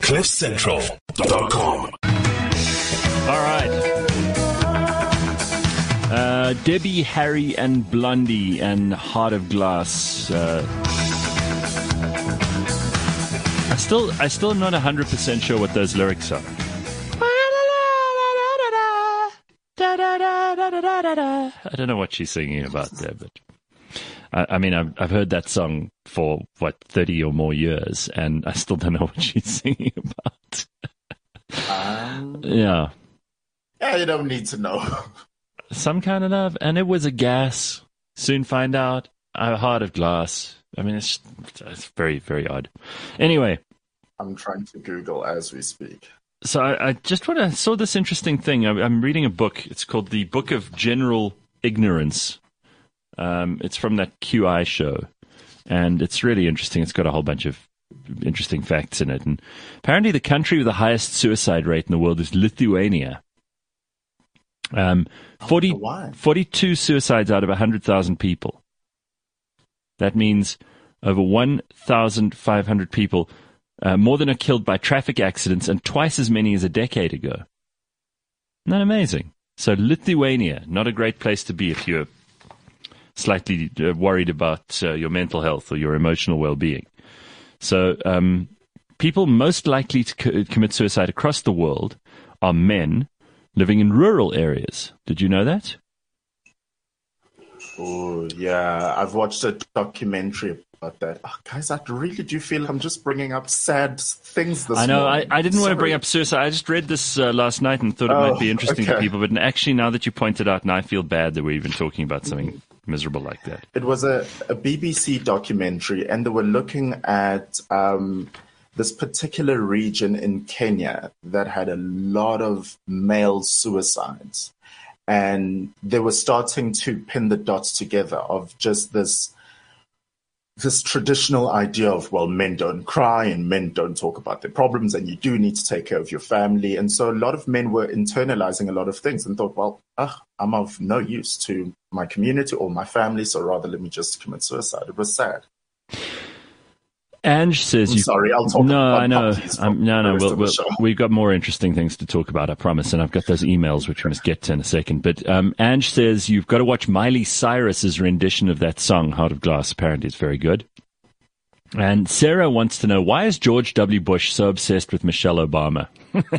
CliffCentral.com. All right. Debbie, Harry, and Blondie and Heart of Glass. I still am not 100% sure what those lyrics are. I don't know what she's singing about there, but I mean, I've heard that song for 30 or more years, and I still don't know what she's singing about. Yeah. Yeah, you don't need to know. Some kind of love, and it was a gas. Soon find out. A Heart of Glass. I mean, it's very, very odd. Anyway. I'm trying to Google as we speak. So I saw this interesting thing. I'm reading a book. It's called The Book of General Ignorance. It's from that QI show, and it's really interesting. It's got a whole bunch of interesting facts in it. And apparently the country with the highest suicide rate in the world is Lithuania. 42 suicides out of 100,000 people. That means over 1,500 people, more than are killed by traffic accidents, and twice as many as a decade ago. Isn't that amazing? So Lithuania, not a great place to be if you're slightly worried about your mental health or your emotional well-being. So people most likely to commit suicide across the world are men living in rural areas. Did you know that? Oh, yeah. I've watched a documentary about that. Oh, guys, I really do feel I'm just bringing up sad things this I know. morning. I didn't want to bring up suicide. I just read this last night and thought it might be interesting to people. But actually, now that you pointed out, now I feel bad that we're even talking about something miserable like that. It was a BBC documentary, and they were looking at this particular region in Kenya that had a lot of male suicides. And they were starting to pin the dots together of just this traditional idea of, well, men don't cry and men don't talk about their problems, and you do need to take care of your family. And so a lot of men were internalizing a lot of things and thought, well, I'm of no use to my community or my family, so rather let me just commit suicide. It was sad. Ange says sorry, I'll talk about puppies. We've got more interesting things to talk about, I promise, and I've got those emails which we must get to in a second. But Ange says you've got to watch Miley Cyrus's rendition of that song, Heart of Glass. Apparently it's very good. And Sarah wants to know, why is George W. Bush so obsessed with Michelle Obama?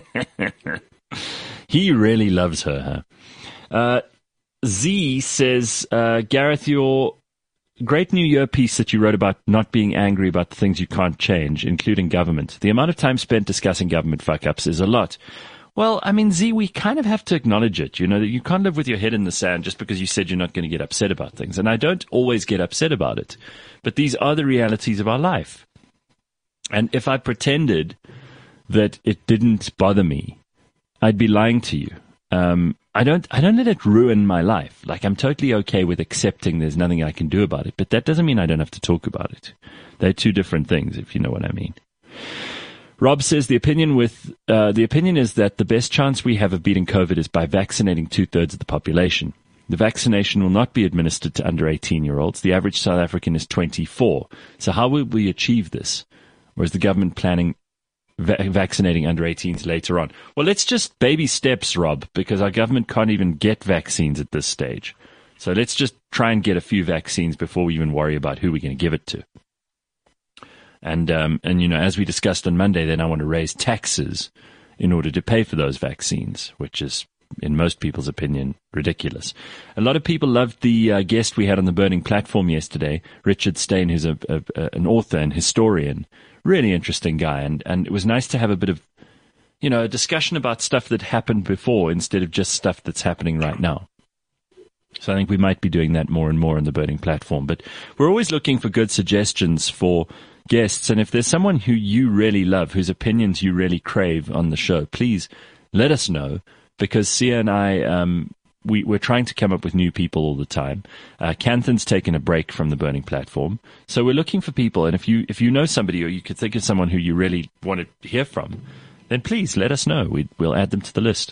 He really loves her, huh? Z says, Gareth, your great New Year piece that you wrote about not being angry about the things you can't change, including government. The amount of time spent discussing government fuck-ups is a lot. Well, I mean, Z, we kind of have to acknowledge it. You know, that you can't live with your head in the sand just because you said you're not going to get upset about things. And I don't always get upset about it. But these are the realities of our life. And if I pretended that it didn't bother me, I'd be lying to you. I don't let it ruin my life. Like, I'm totally okay with accepting there's nothing I can do about it, but that doesn't mean I don't have to talk about it. They're two different things, if you know what I mean. Rob says the opinion is that the best chance we have of beating COVID is by vaccinating 2/3 of the population. The vaccination will not be administered to under 18-year-olds. The average South African is 24. So how will we achieve this? Or is the government planning vaccinating under 18s later on? Well, let's just baby steps, Rob, because our government can't even get vaccines at this stage. So let's just try and get a few vaccines before we even worry about who we're going to give it to. And you know, as we discussed on Monday, then I want to raise taxes in order to pay for those vaccines, which is, in most people's opinion, ridiculous. A lot of people loved the guest we had on the Burning Platform yesterday, Richard Stein, who's an author and historian. Really interesting guy, and it was nice to have a bit of, you know, a discussion about stuff that happened before instead of just stuff that's happening right now. So I think we might be doing that more and more on the Burning Platform. But we're always looking for good suggestions for guests, and if there's someone who you really love, whose opinions you really crave on the show, please let us know, because Sia and I, we're trying to come up with new people all the time. Canthan's taken a break from the Burning Platform, so we're looking for people. And if you know somebody, or you could think of someone who you really want to hear from, then please let us know. We'll add them to the list.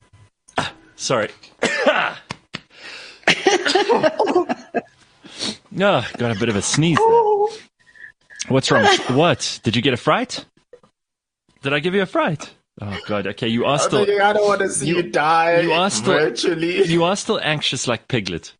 Sorry. Oh, got a bit of a sneeze there. What's wrong? What? Did you get a fright? Did I give you a fright? Oh God. Okay, you are still. I don't want to see you die. You are still virtually. You are still anxious like Piglet.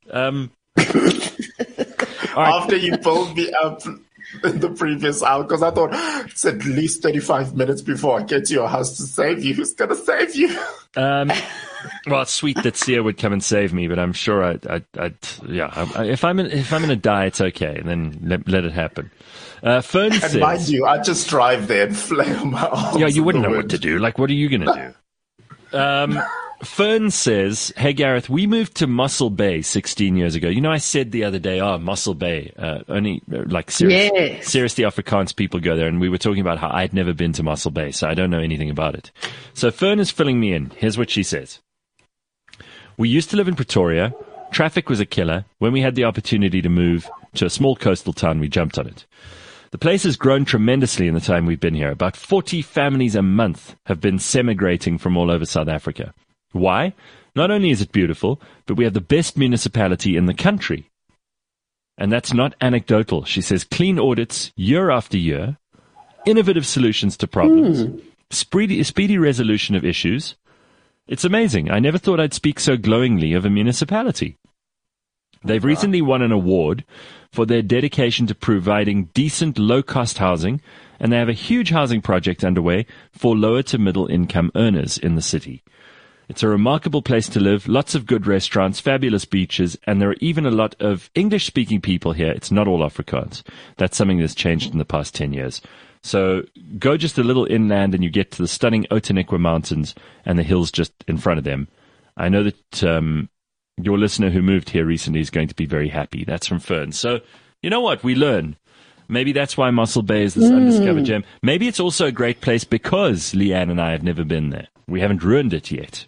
After you pulled me up in the previous hour, because I thought it's at least 35 minutes before I get to your house to save you. Who's gonna save you? Well, it's sweet that Sia would come and save me, but I'm sure I'd if I'm gonna die, it's okay, and then let it happen. Fern says, and mind you, I just drive there and flail my arms. Yeah, you wouldn't know what to do. Like, what are you gonna do? Fern says, hey Gareth, we moved to Mossel Bay 16 years ago. You know, I said the other day, Mossel Bay, only seriously Afrikaans people go there, and we were talking about how I'd never been to Mossel Bay, so I don't know anything about it. So Fern is filling me in. Here's what she says. We used to live in Pretoria. Traffic was a killer. When we had the opportunity to move to a small coastal town, we jumped on it. The place has grown tremendously in the time we've been here. About 40 families a month have been semigrating from all over South Africa. Why? Not only is it beautiful, but we have the best municipality in the country. And that's not anecdotal. She says clean audits year after year, innovative solutions to problems, speedy resolution of issues. It's amazing. I never thought I'd speak so glowingly of a municipality. They've recently won an award for their dedication to providing decent, low-cost housing, and they have a huge housing project underway for lower to middle income earners in the city. It's a remarkable place to live, lots of good restaurants, fabulous beaches, and there are even a lot of English-speaking people here. It's not all Afrikaans. That's something that's changed in the past 10 years. So go just a little inland and you get to the stunning Outeniqua Mountains and the hills just in front of them. I know that your listener who moved here recently is going to be very happy. That's from Fern. So you know what? We learn. Maybe that's why Mossel Bay is this undiscovered gem. Maybe it's also a great place because Leanne and I have never been there. We haven't ruined it yet.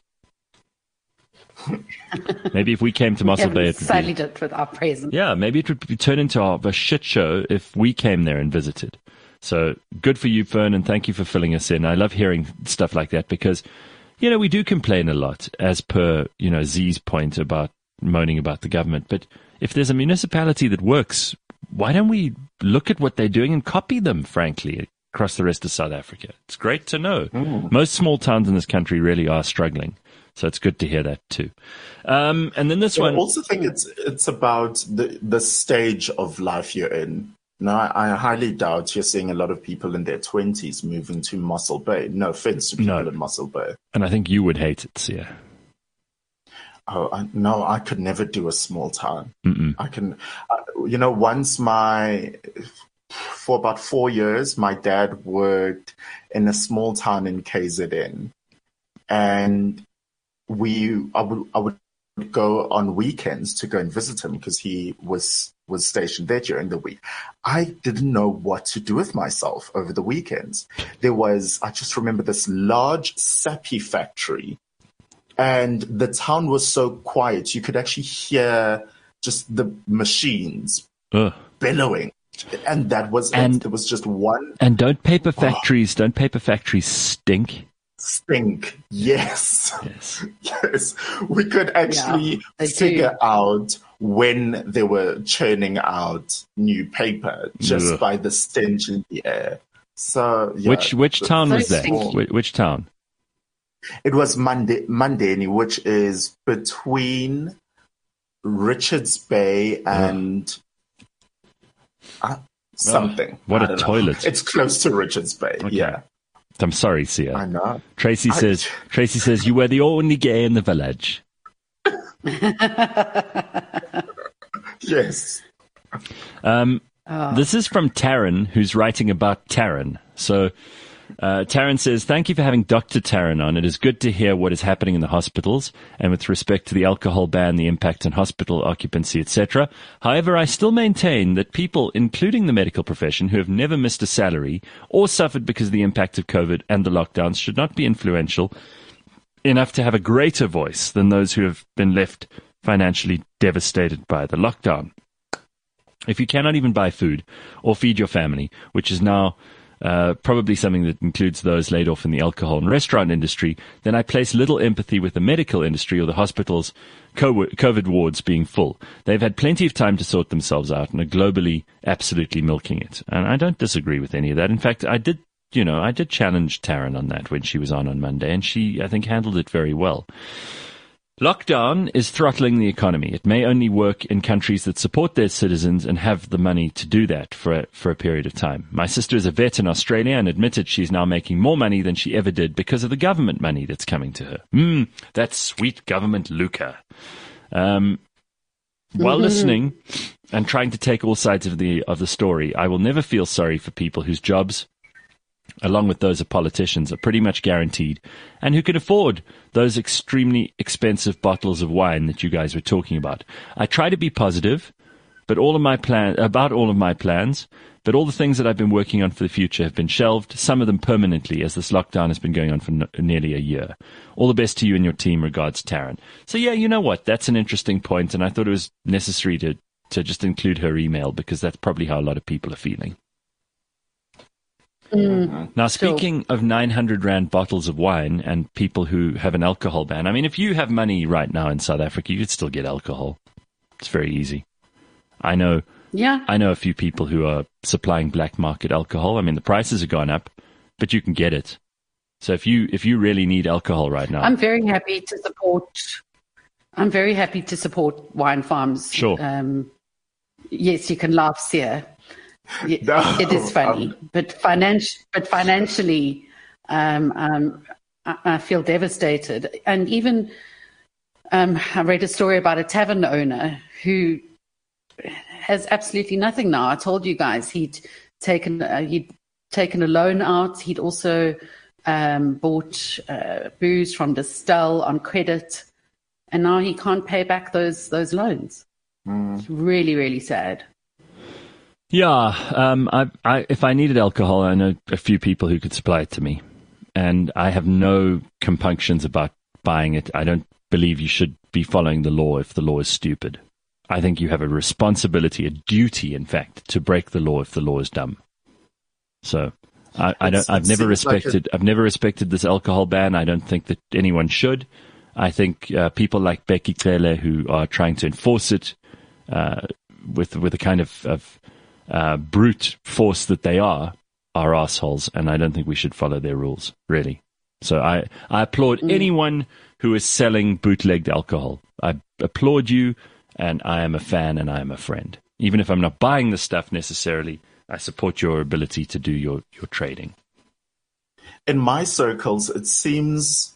Maybe if we came to Mossel Bay, it would sullied it with our presence. Yeah, maybe it would turn into a shit show if we came there and visited. So good for you, Fern, and thank you for filling us in. I love hearing stuff like that because, you know, we do complain a lot, as per, you know, Z's point about moaning about the government. But if there's a municipality that works, why don't we look at what they're doing and copy them, frankly, across the rest of South Africa? It's great to know. Most small towns in this country really are struggling. So it's good to hear that too. And then this one. I also think it's about the stage of life you're in. Now, I highly doubt you're seeing a lot of people in their 20s moving to Mossel Bay. No offense to people in Mossel Bay. And I think you would hate it, Sia. Oh, no, I could never do a small town. I can, for about 4 years, my dad worked in a small town in KZN. And I would go on weekends to go and visit him because he was stationed there during the week. I didn't know what to do with myself over the weekends. I just remember this large Sappi factory, and the town was so quiet. You could actually hear just the machines bellowing. And that was it. There was just one. And don't paper factories stink? Stink. Yes. Yes. We could actually figure out when they were churning out new paper just by the stench in the air. So, yeah. Which town was that? Which town? It was Mandeni, which is between Richards Bay and something. What a toilet. It's close to Richards Bay. Okay. Yeah. I'm sorry, Sia. I know. Tracy says you were the only gay in the village. Yes. This is from Taryn, who's writing about Taryn. So Taryn says, thank you for having Dr. Taryn on. It is good to hear what is happening in the hospitals and with respect to the alcohol ban, the impact on hospital occupancy, etc. However, I still maintain that people, including the medical profession, who have never missed a salary or suffered because of the impact of COVID and the lockdowns should not be influential enough to have a greater voice than those who have been left financially devastated by the lockdown. If you cannot even buy food or feed your family, which is now probably something that includes those laid off in the alcohol and restaurant industry, then I place little empathy with the medical industry or the hospitals' COVID wards being full. They've had plenty of time to sort themselves out and are globally absolutely milking it. And I don't disagree with any of that. In fact, I did challenge Taryn on that when she was on Monday, and she, I think, handled it very well. Lockdown is throttling the economy. It may only work in countries that support their citizens and have the money to do that for a period of time. My sister is a vet in Australia and admitted she's now making more money than she ever did because of the government money that's coming to her. That sweet government lucre. While listening and trying to take all sides of the story, I will never feel sorry for people whose jobs, along with those of politicians, are pretty much guaranteed, and who can afford those extremely expensive bottles of wine that you guys were talking about. I try to be positive about all of my plans, but all the things that I've been working on for the future have been shelved, some of them permanently, as this lockdown has been going on for nearly a year. All the best to you and your team. Regards, Taryn. So yeah, you know what? That's an interesting point, and I thought it was necessary to just include her email, because that's probably how a lot of people are feeling. Now, speaking of 900 Rand bottles of wine and people who have an alcohol ban, I mean, if you have money right now in South Africa, you could still get alcohol. It's very easy. I know a few people who are supplying black market alcohol. I mean, the prices have gone up, but you can get it. So if you really need alcohol right now, I'm very happy to support wine farms. Sure. Yes, you can laugh, Sia. No, it is funny, but financially, I feel devastated. And even I read a story about a tavern owner who has absolutely nothing now. I told you guys he'd taken a loan out. He'd also bought booze from Distell on credit, and now he can't pay back those loans. It's really, really sad. Yeah, if I needed alcohol, I know a few people who could supply it to me, and I have no compunctions about buying it. I don't believe you should be following the law if the law is stupid. I think you have a responsibility, a duty, in fact, to break the law if the law is dumb. So I've never respected this alcohol ban. I don't think that anyone should. I think people like Becky Cele, who are trying to enforce it with a kind of brute force that they are assholes, and I don't think we should follow their rules, really. So I applaud anyone who is selling bootlegged alcohol. I applaud you, and I am a fan and I am a friend. Even if I'm not buying the stuff necessarily, I support your ability to do your trading. In my circles, it seems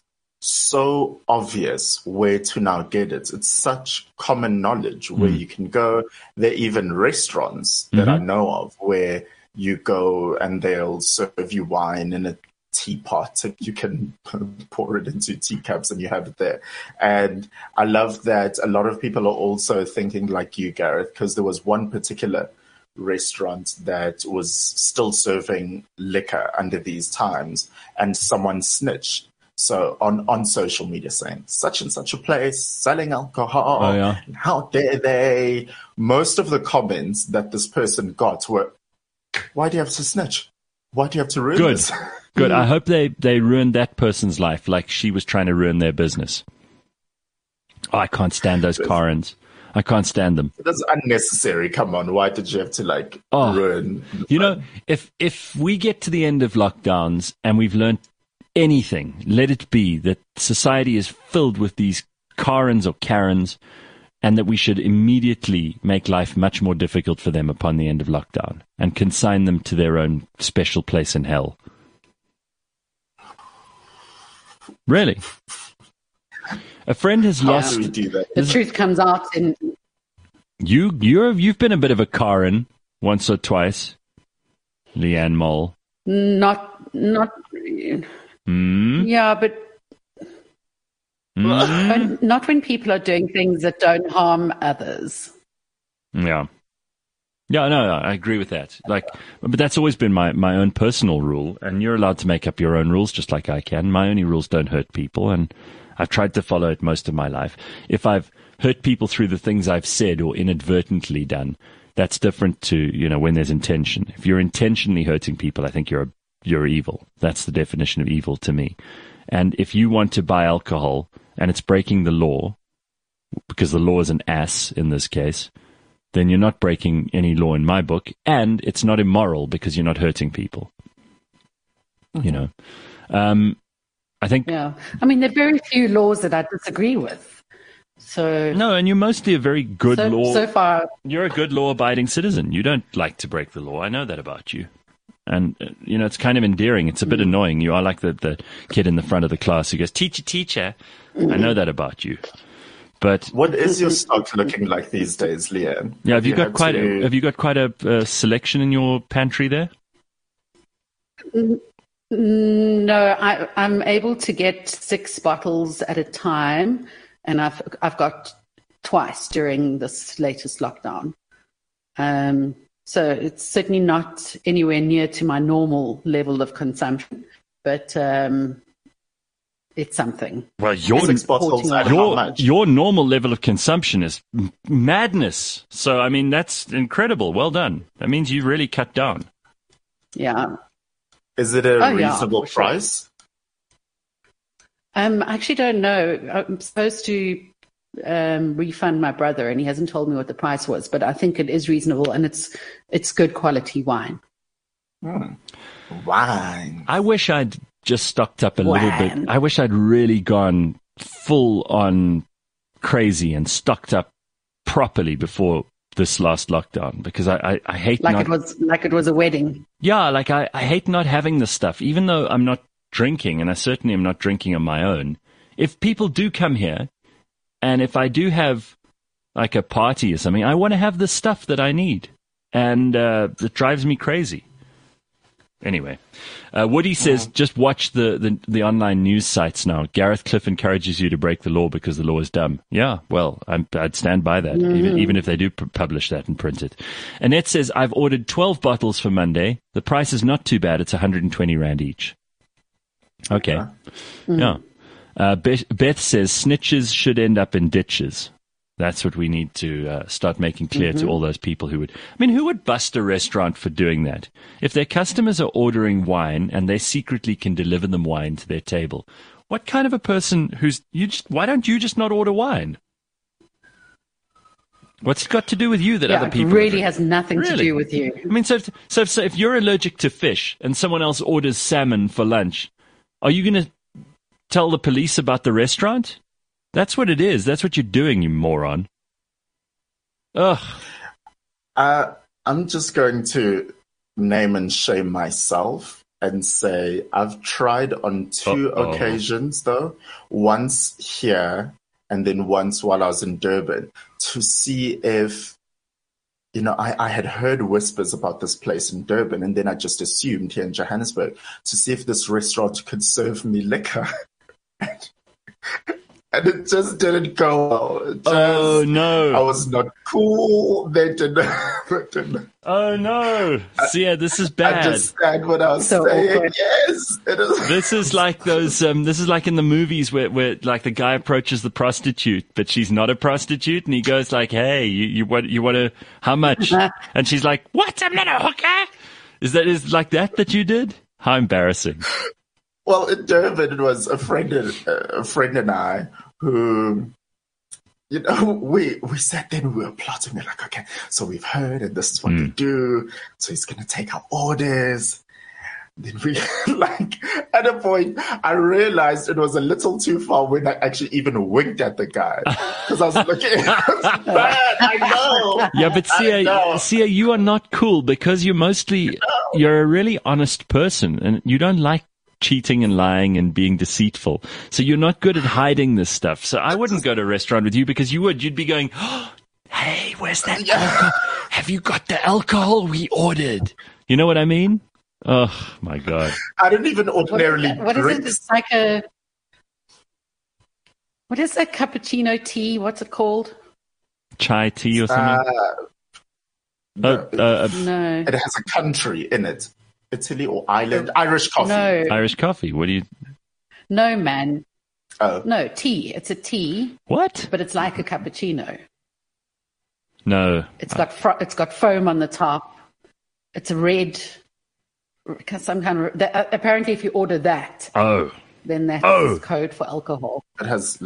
so obvious where to now get it. It's such common knowledge where you can go. There are even restaurants that I know of where you go and they'll serve you wine in a teapot, and you can pour it into teacups and you have it there. And I love that a lot of people are also thinking like you, Gareth, because there was one particular restaurant that was still serving liquor under these times, and someone snitched. So on social media saying such and such a place selling alcohol, and how dare they? Most of the comments that this person got were, why do you have to snitch? Why do you have to ruin this? Good. I hope they ruined that person's life like she was trying to ruin their business. Oh, I can't stand those Karens. I can't stand them. That's unnecessary. Come on. Why did you have to ruin? You know, if we get to the end of lockdowns and we've learned anything, let it be that society is filled with these Karens or Karens, and that we should immediately make life much more difficult for them upon the end of lockdown and consign them to their own special place in hell. Really? A friend has lost. How do we do that? The truth comes out in. You've been a bit of a Karen once or twice, Leanne Mole. Not. Yeah, but not when people are doing things that don't harm others. Yeah. Yeah, no, I agree with that. But that's always been my own personal rule, and you're allowed to make up your own rules just like I can. My only rules don't hurt people, and I've tried to follow it most of my life. If I've hurt people through the things I've said or inadvertently done, that's different to, when there's intention. If you're intentionally hurting people, I think you're you're evil. That's the definition of evil to me. And if you want to buy alcohol and it's breaking the law, because the law is an ass in this case, then you're not breaking any law in my book, and it's not immoral because you're not hurting people. You know, I think. Yeah, I mean, there are very few laws that I disagree with. So no, and you're mostly a very good law. So far, you're a good law-abiding citizen. You don't like to break the law. I know that about you. And, you know, it's kind of endearing. It's a bit annoying. You are like the kid in the front of the class who goes, teacher, teacher. I know that about you. But what is your stock looking like these days, Leanne? Yeah, have you got quite a selection in your pantry there? No, I'm able to get 6 bottles at a time, and I've got twice during this latest lockdown. So it's certainly not anywhere near to my normal level of consumption, but it's something. Well, your normal level of consumption is madness. So, I mean, that's incredible. Well done. That means you really cut down. Yeah. Is it a reasonable price? I actually don't know. I'm supposed to refund my brother, and he hasn't told me what the price was, but I think it is reasonable, and it's good quality wine. Wine. I wish I'd just stocked up a little bit. I wish I'd really gone full on crazy and stocked up properly before this last lockdown, because I hate it was a wedding. Yeah, like I hate not having this stuff, even though I'm not drinking, and I certainly am not drinking on my own. If people do come here, and if I do have like a party or something, I want to have the stuff that I need, and it drives me crazy. Anyway, Woody says, just watch the online news sites now. Gareth Cliff encourages you to break the law because the law is dumb. Yeah, well, I'd stand by that, even if they do publish that and print it. Annette says, I've ordered 12 bottles for Monday. The price is not too bad. It's 120 Rand each. Okay. Yeah. Beth says, snitches should end up in ditches. That's what we need to start making clear to all those people who would bust a restaurant for doing that? If their customers are ordering wine and they secretly can deliver them wine to their table, what kind of a person why don't you just not order wine? What's it got to do with you that other people? It really has nothing to do with you. I mean, so if you're allergic to fish and someone else orders salmon for lunch, are you going to tell the police about the restaurant? That's what it is. That's what you're doing, you moron. Ugh. I'm just going to name and shame myself and say I've tried on 2 occasions, though. Once here and then once while I was in Durban, to see if, I had heard whispers about this place in Durban, and then I just assumed here in Johannesburg, to see if this restaurant could serve me liquor. And it just didn't go well. No. I was not cool. They didn't. Oh, no. So, yeah, this is bad. I understand what I was saying. Awkward. Yes. It is. This is like those, this is like in the movies where like the guy approaches the prostitute, but she's not a prostitute. And he goes like, hey, you want to, how much? And she's like, what? I'm not a hooker. Is like that you did? How embarrassing. Well, in Durban, it was a friend and I who, we sat there and we were plotting. We're like, okay, so we've heard, and this is what they do. So he's going to take our orders. Then we, at a point, I realized it was a little too far when I actually even winked at the guy. Because I was looking, it's bad, I know. Yeah, but Sia, you are not cool because you're a really honest person, and you don't like cheating and lying and being deceitful. So you're not good at hiding this stuff. So I wouldn't go to a restaurant with you because you'd be going, oh, hey, where's that alcohol? Have you got the alcohol we ordered? You know what I mean? Oh my God. I don't even ordinarily What is it? It's like what is that cappuccino tea? What's it called? Chai tea or something? No. No. It has a country in it. Italy or Ireland, Irish coffee. No. Irish coffee. What do you? No, man. Oh. No, tea. It's a tea. What? But it's like a cappuccino. No. It's got foam on the top. It's a red some kind of. Apparently, if you order that, then that's code for alcohol. It has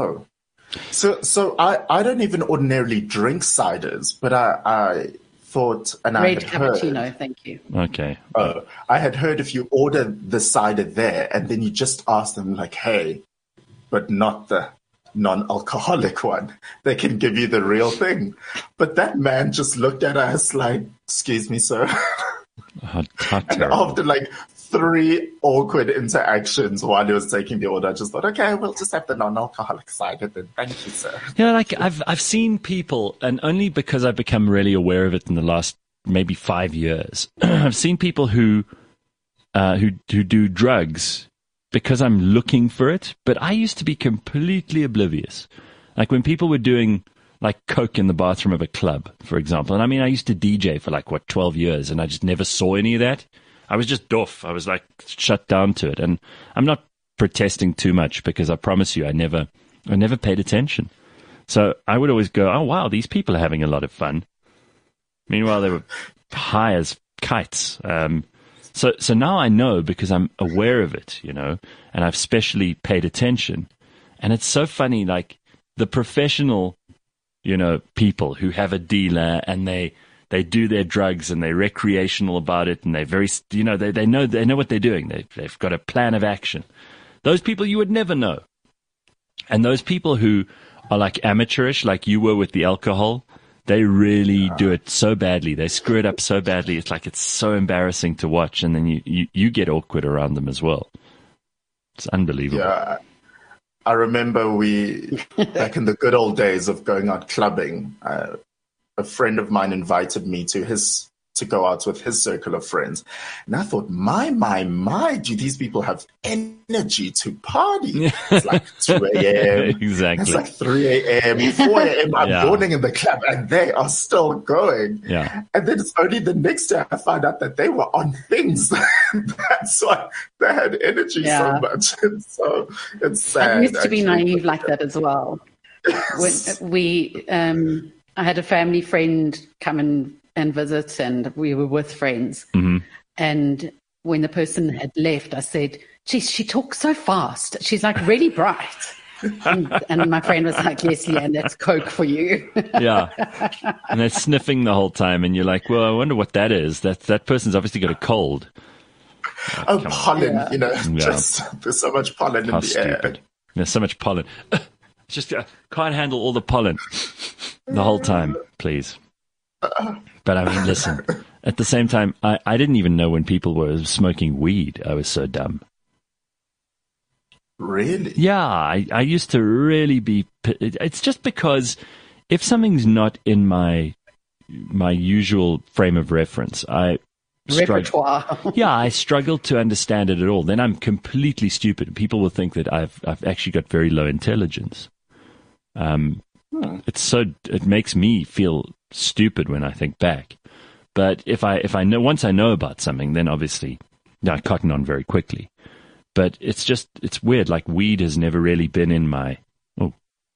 So I don't even ordinarily drink ciders, but I thought, and Red I had cappuccino, heard, thank you. Okay. I had heard if you order the cider there and then you just ask them like, hey, but not the non-alcoholic one, they can give you the real thing. But that man just looked at us like, excuse me, sir. How And terrible. after like 3 awkward interactions while he was taking the order, I just thought, okay, we'll just have the non-alcoholic cider then. Thank you, sir. Like I've seen people, and only because I've become really aware of it in the last maybe 5 years, I've seen people who do drugs because I'm looking for it. But I used to be completely oblivious. Like when people were doing like coke in the bathroom of a club, for example. And I mean, I used to DJ for 12 years, and I just never saw any of that. I was just doff. I was like shut down to it. And I'm not protesting too much because I promise you, I never paid attention. So I would always go, oh, wow, these people are having a lot of fun. Meanwhile, they were high as kites. So now I know because I'm aware of it, and I've specially paid attention. And it's so funny, like the professional, people who have a dealer and they do their drugs and they're recreational about it and they're very, they know what they're doing. They've got a plan of action. Those people you would never know. And those people who are like amateurish, like you were with the alcohol, they really do it so badly. They screw it up so badly. It's so embarrassing to watch. And then you get awkward around them as well. It's unbelievable. Yeah. I remember back in the good old days of going out clubbing, a friend of mine invited me to go out with his circle of friends. And I thought, my, do these people have energy to party? It's like 2 a.m. Exactly. It's like 3 a.m., 4 a.m. I'm morning in the club and they are still going. Yeah. And then it's only the next day I find out that they were on things. That's why they had energy so much. And so it's sad. I used to be naive like that as well. When I had a family friend come and visit, and we were with friends. Mm-hmm. And when the person had left, I said, geez, she talks so fast. She's like really bright. and my friend was like, yes, Leanne, that's Coke for you. Yeah. And they're sniffing the whole time. And you're like, well, I wonder what that is. That person's obviously got a cold. Pollen, just there's so much pollen in the air. There's so much pollen. Just can't handle all the pollen the whole time, please. But I mean, listen, at the same time, I didn't even know when people were smoking weed. I was so dumb. Really? Yeah, I used to really be. It's just because if something's not in my usual frame of reference, repertoire. Yeah, I struggle to understand it at all. Then I'm completely stupid. People will think that I've actually got very low intelligence. It makes me feel stupid when I think back. But if I know, once I know about something, then obviously I cotton on very quickly. But it's weird. Like weed has never really been in my. Oh.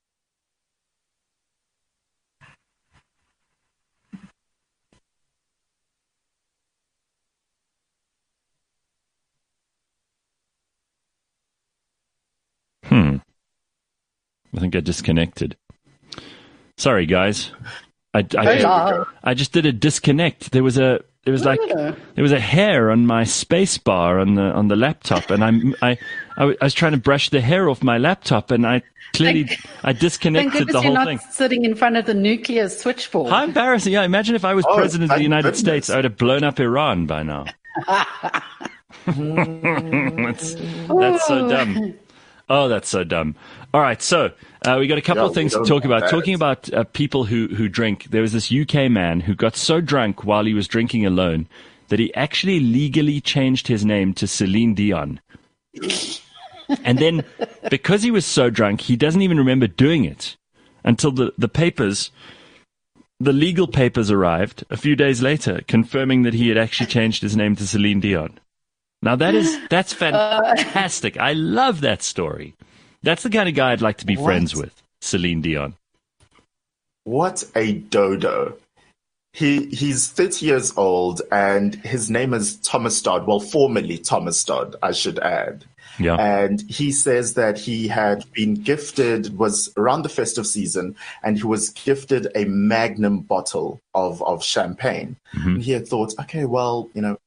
I think I disconnected. Sorry, guys. I just did a disconnect. There was a hair on my space bar on the laptop, and I was trying to brush the hair off my laptop, and I disconnected the whole thing. Sitting in front of the nuclear switchboard. How embarrassing! Yeah, imagine if I was president of the United States, I would have blown up Iran by now. That's so dumb. Oh, that's so dumb. All right, so we got a couple of things to talk about. Talking about people who drink, there was this UK man who got so drunk while he was drinking alone that he actually legally changed his name to Celine Dion. And then, because he was so drunk, he doesn't even remember doing it until the legal papers arrived a few days later, confirming that he had actually changed his name to Celine Dion. Now that's fantastic. I love that story. That's the kind of guy I'd like to be friends with, Celine Dion. What a dodo. He's 30 years old, and his name is Thomas Dodd. Well, formerly Thomas Dodd, I should add. Yeah. And he says that he had been gifted, was around the festive season, and he was gifted a magnum bottle of champagne. And he had thought, okay, well,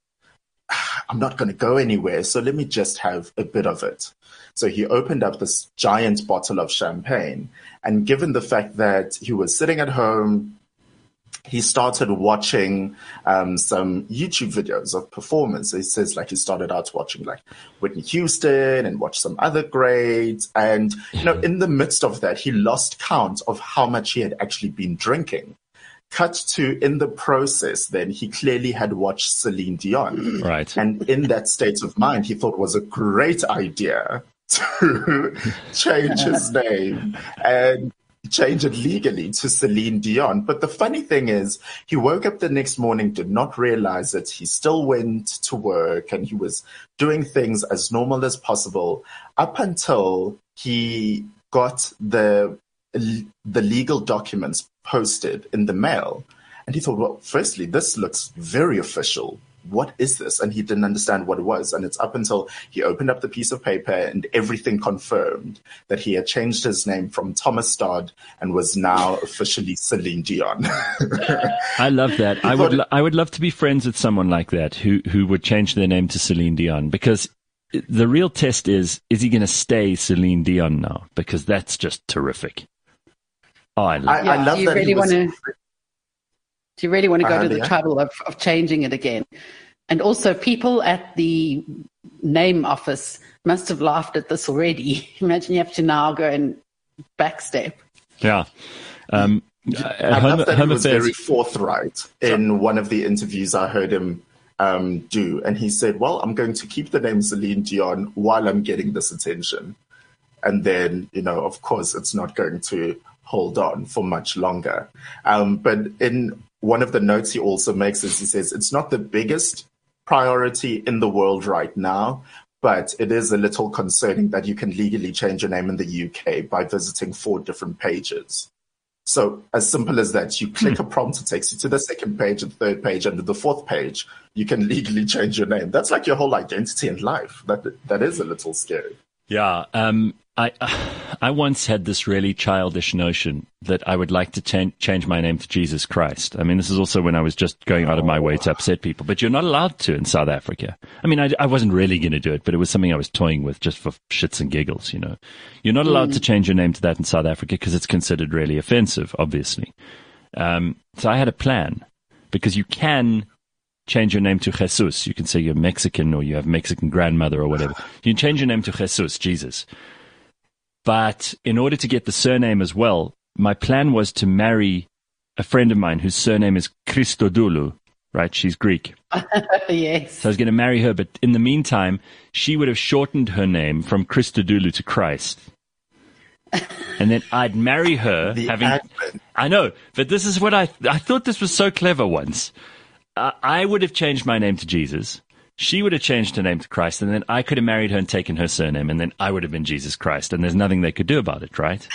I'm not going to go anywhere, so let me just have a bit of it. So he opened up this giant bottle of champagne, and given the fact that he was sitting at home, he started watching some YouTube videos of performance. He says he started out watching Whitney Houston and watched some other greats. And, in the midst of that, he lost count of how much he had actually been drinking. Cut to, in the process, then he clearly had watched Celine Dion. Right. And in that state of mind, he thought it was a great idea to change his name and change it legally to Celine Dion. But the funny thing is, he woke up the next morning, did not realize it. He still went to work and he was doing things as normal as possible up until he got the legal documents posted in the mail. And he thought, well, firstly, this looks very official. What is this? And he didn't understand what it was. And it's up until he opened up the piece of paper and everything confirmed that he had changed his name from Thomas Dodd and was now officially Celine Dion. I love that. I would love to be friends with someone like that who would change their name to Celine Dion, because the real test is he going to stay Celine Dion now? Because that's just terrific. Oh, I love I love that. Do you really want to go to the trouble of changing it again? And also, people at the name office must have laughed at this already. Imagine you have to now go and backstep. Yeah. I love that he was very forthright in one of the interviews I heard him do. And he said, well, I'm going to keep the name Celine Dion while I'm getting this attention. And then, of course, it's not going to hold on for much longer. But in one of the notes he also makes is, he says, it's not the biggest priority in the world right now, but it is a little concerning that you can legally change your name in the UK by visiting 4 different pages. So as simple as that, you click a prompt, it takes you to the second page and third page, and the 4th page, you can legally change your name. That's like your whole identity in life. That is a little scary. Yeah. I once had this really childish notion that I would like to change my name to Jesus Christ. I mean, this is also when I was just going out of my way to upset people, but you're not allowed to in South Africa. I mean, I wasn't really going to do it, but it was something I was toying with just for shits and giggles, You're not allowed to change your name to that in South Africa because it's considered really offensive, obviously. So I had a plan, because you can change your name to Jesus. You can say you're Mexican or you have Mexican grandmother or whatever. You can change your name to Jesus, Jesus. But in order to get the surname as well, my plan was to marry a friend of mine whose surname is Christodoulou, right? She's Greek. Yes. So I was going to marry her, but in the meantime, she would have shortened her name from Christodoulou to Christ. And then I'd marry her I know, but this is what I thought this was so clever once. I would have changed my name to Jesus. She would have changed her name to Christ, and then I could have married her and taken her surname, and then I would have been Jesus Christ, and there's nothing they could do about it, right?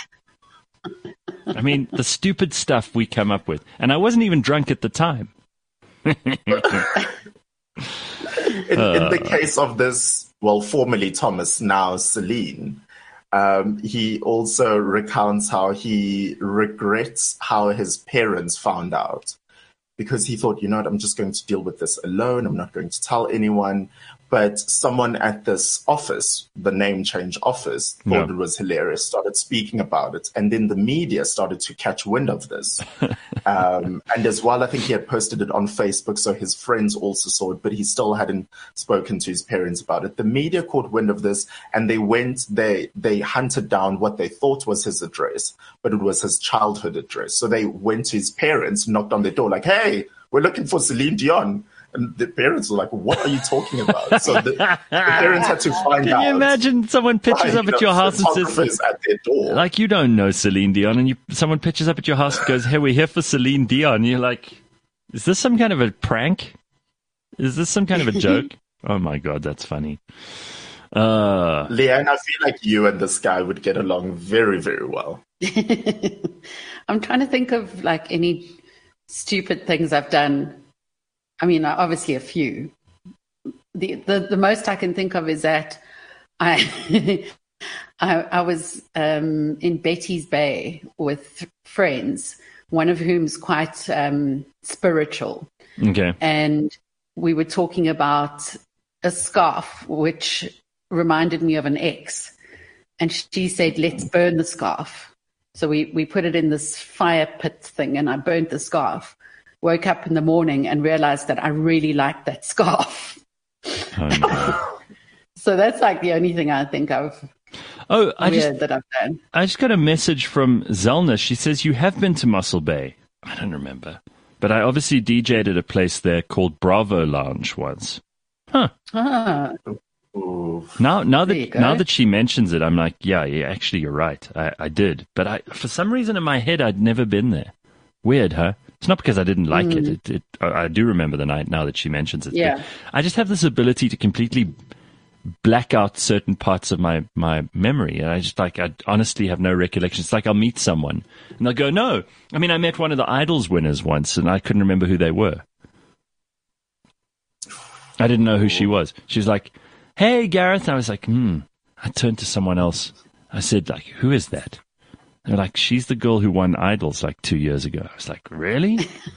I mean, the stupid stuff we come up with. And I wasn't even drunk at the time. In the case of this, formerly Thomas, now Celine, he also recounts how he regrets how his parents found out. Because he thought, I'm just going to deal with this alone. I'm not going to tell anyone. But someone at this office, the name change office, thought it was hilarious, started speaking about it. And then the media started to catch wind of this. And as well, I think he had posted it on Facebook, so his friends also saw it, but he still hadn't spoken to his parents about it. The media caught wind of this, and they hunted down what they thought was his address, but it was his childhood address. So they went to his parents, knocked on their door like, hey, we're looking for Celine Dion. And the parents were like, what are you talking about? So the parents had to find out. Can you imagine someone pitches up at your house and says, at their door. Like, you don't know Celine Dion, and someone pitches up at your house and goes, hey, we're here for Celine Dion. And you're like, is this some kind of a prank? Is this some kind of a joke? Oh my God, that's funny. Leanne, I feel like you and this guy would get along very, very well. I'm trying to think of any stupid things I've done. I mean, obviously a few. The most I can think of is that I was in Betty's Bay with friends, one of whom's quite spiritual. Okay. And we were talking about a scarf, which reminded me of an ex. And she said, let's burn the scarf. So we put it in this fire pit thing, and I burnt the scarf. Woke up in the morning and realized that I really liked that scarf. Oh, no. So that's like the only thing I think of that I've done. I just got a message from Zelna. She says, you have been to Mossel Bay. I don't remember. But I obviously DJ'd at a place there called Bravo Lounge once. Huh. Ah, Now There you go. that she mentions it, I'm like, yeah, actually, you're right. I did. But for some reason in my head, I'd never been there. Weird, huh? It's not because I didn't like it. I do remember the night now that she mentions it. Yeah. But I just have this ability to completely black out certain parts of my memory. And I honestly have no recollection. It's like I'll meet someone and they'll go, no. I mean, I met one of the Idols winners once and I couldn't remember who they were. I didn't know who she was. She was like, hey, Gareth. I was like, I turned to someone else. I said, like, who is that? They're like, she's the girl who won Idols like 2 years ago. I was like, really?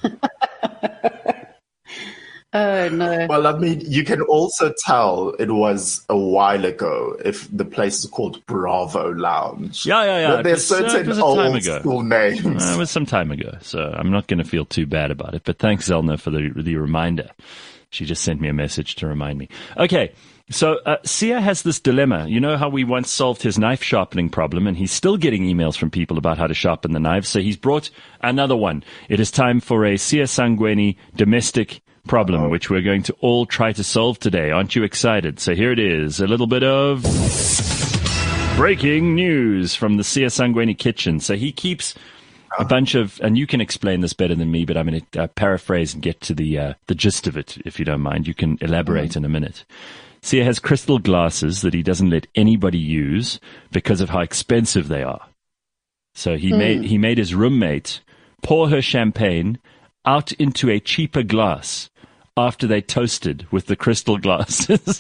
Oh, no. Well, I mean, you can also tell it was a while ago if the place is called Bravo Lounge. Yeah. There's it certain was a time old ago. school names. It was some time ago, so I'm not going to feel too bad about it. But thanks, Zelna, for the reminder. She just sent me a message to remind me. Okay, so Sia has this dilemma. You know how we once solved his knife sharpening problem, and he's still getting emails from people about how to sharpen the knives, so he's brought another one. It is time for a Sia Sangweni domestic problem, which we're going to all try to solve today. Aren't you excited? So here it is, a little bit of breaking news from the Sia Sangweni kitchen. So he keeps a bunch of, and you can explain this better than me, but I'm going to paraphrase and get to the gist of it, if you don't mind. You can elaborate in a minute. Sia has crystal glasses that he doesn't let anybody use because of how expensive they are. So he made his roommate pour her champagne out into a cheaper glass after they toasted with the crystal glasses.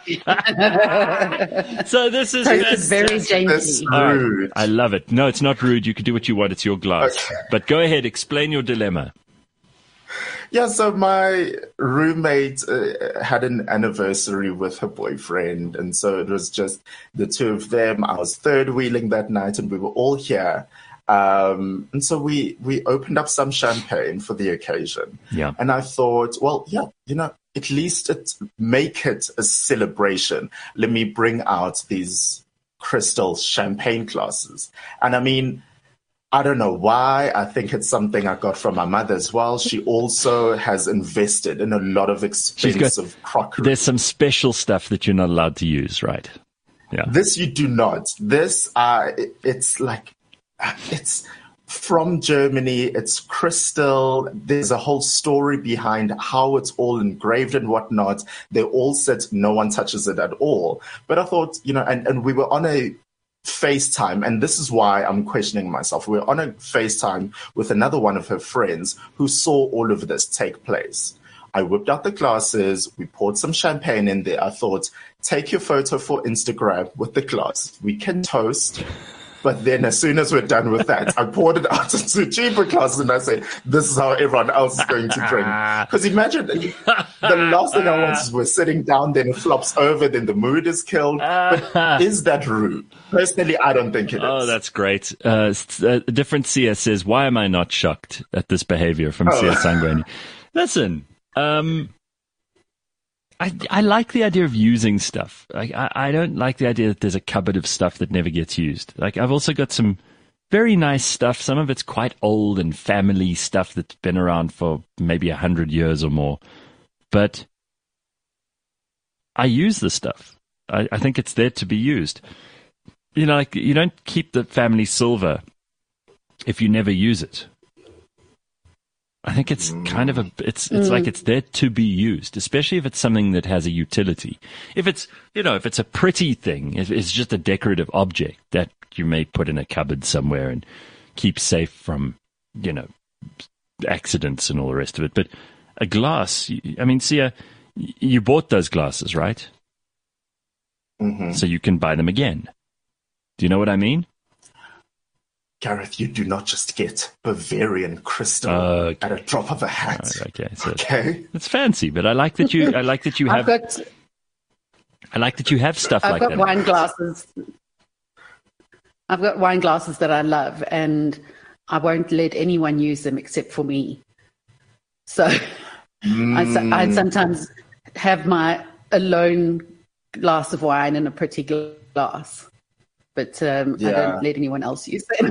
So this is very dainty. That's rude. I love it. No, it's not rude. You can do what you want. It's your glass. Okay. But go ahead. Explain your dilemma. Yeah, so my roommate had an anniversary with her boyfriend, and so it was just the two of them. I was third wheeling that night, and we were all here. And so we opened up some champagne for the occasion. Yeah. And I thought, well, yeah, at least make it a celebration. Let me bring out these crystal champagne glasses. And I mean, I don't know why. I think it's something I got from my mother as well. She also has invested in a lot of expensive crockery. There's some special stuff that you're not allowed to use, right? Yeah. This you do not. This, it's like, it's from Germany. It's crystal. There's a whole story behind how it's all engraved and whatnot. They all said no one touches it at all. But I thought, and we were on a FaceTime, and this is why I'm questioning myself. We were on a FaceTime with another one of her friends who saw all of this take place. I whipped out the glasses. We poured some champagne in there. I thought, take your photo for Instagram with the glass. We can toast. But then as soon as we're done with that, I poured it out into cheaper glasses and I said, this is how everyone else is going to drink. Because imagine, the last thing I want is we're sitting down, then it flops over, then the mood is killed. But is that rude? Personally, I don't think it is. Oh, that's great. Different Sia says, why am I not shocked at this behavior from Sia Sangweni? Listen, I like the idea of using stuff. Like, I don't like the idea that there's a cupboard of stuff that never gets used. Like, I've also got some very nice stuff. Some of it's quite old and family stuff that's been around for maybe 100 years or more. But I use the stuff. I think it's there to be used. Like, you don't keep the family silver if you never use it. I think it's kind of it's like it's there to be used, especially if it's something that has a utility. If it's, if it's a pretty thing, if it's just a decorative object that you may put in a cupboard somewhere and keep safe from, accidents and all the rest of it. But a glass, I mean, Sia, you bought those glasses, right? Mm-hmm. So you can buy them again. Do you know what I mean? Gareth, you do not just get Bavarian crystal at a drop of a hat. Right, okay, so okay, it's fancy, but I like that you. I like that you have. I like that you have stuff like that. I've got wine glasses. I've got wine glasses that I love, and I won't let anyone use them except for me. So I'd sometimes have my alone glass of wine in a pretty glass. But I don't let anyone else use them.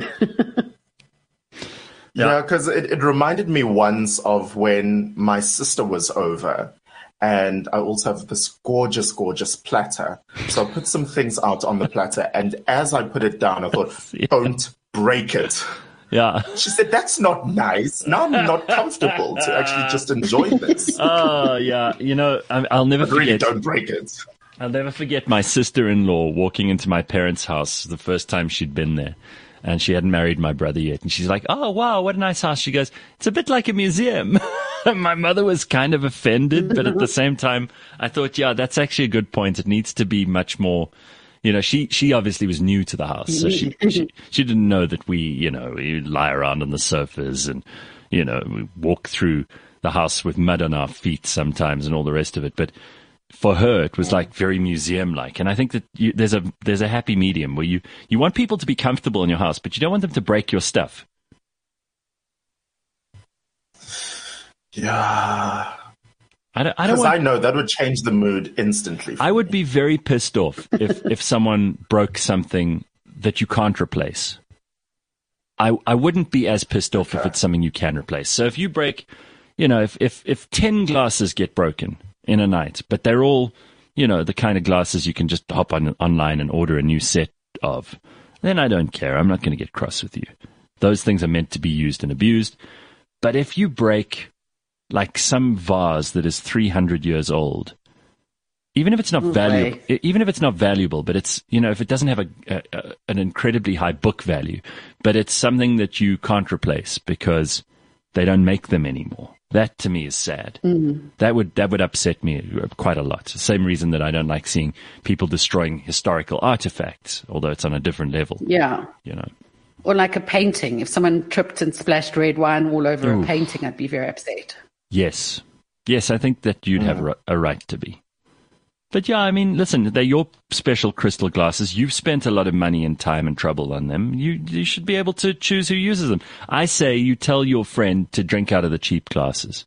Yeah, because it reminded me once of when my sister was over, and I also have this gorgeous, gorgeous platter. So I put some things out on the platter, and as I put it down, I thought, don't break it. Yeah. She said, that's not nice. Now I'm not comfortable to actually just enjoy this. Oh, yeah. You know, I'll never forget. Really, don't break it. I'll never forget my sister-in-law walking into my parents' house the first time she'd been there. And she hadn't married my brother yet. And she's like, oh, wow, what a nice house. She goes, it's a bit like a museum. My mother was kind of offended, but at the same time, I thought, yeah, that's actually a good point. It needs to be much more, you know, she obviously was new to the house. So she didn't know that we lie around on the sofas and, you know, we walk through the house with mud on our feet sometimes and all the rest of it. But for her, it was like very museum-like. And I think that there's a happy medium where you want people to be comfortable in your house, but you don't want them to break your stuff. Yeah. I don't Because I know that would change the mood instantly. I would be very pissed off if someone broke something that you can't replace. I wouldn't be as pissed off if it's something you can replace. So if you break, you know, if 10 glasses get broken in a night, but they're all, you know, the kind of glasses you can just hop online and order a new set of, then I don't care. I'm not going to get cross with you. Those things are meant to be used and abused. But if you break like some vase that is 300 years old, even if it's not valuable, but it's, you know, if it doesn't have an incredibly high book value, but it's something that you can't replace because they don't make them anymore. That to me is sad. Mm-hmm. That would upset me quite a lot. The same reason that I don't like seeing people destroying historical artifacts, although it's on a different level. Yeah. You know. Or like a painting. If someone tripped and splashed red wine all over a painting, I'd be very upset. Yes. Yes, I think that you'd have a right to be. But yeah, I mean, listen, they're your special crystal glasses. You've spent a lot of money and time and trouble on them. You should be able to choose who uses them. I say you tell your friend to drink out of the cheap glasses.